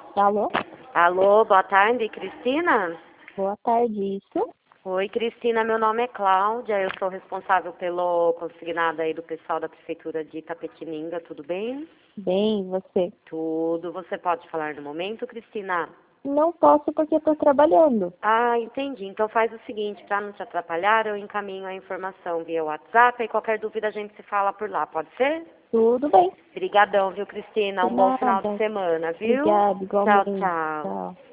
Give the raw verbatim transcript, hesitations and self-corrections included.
Alô? Alô, boa tarde, Cristina? Boa tarde, isso? Oi, Cristina, meu nome é Cláudia, eu sou responsável pelo consignado aí do pessoal da Prefeitura de Itapetininga, tudo bem? Bem, e você? Tudo. Você pode falar no momento, Cristina? Não posso porque estou trabalhando. Ah, entendi. Então faz o seguinte, para não te atrapalhar, eu encaminho a informação via WhatsApp e qualquer dúvida a gente se fala por lá, pode ser? Tudo bem. Obrigadão, viu, Cristina? De Um bom final de nada. semana, viu? Obrigada, Tchau, igualmente. tchau. Tchau.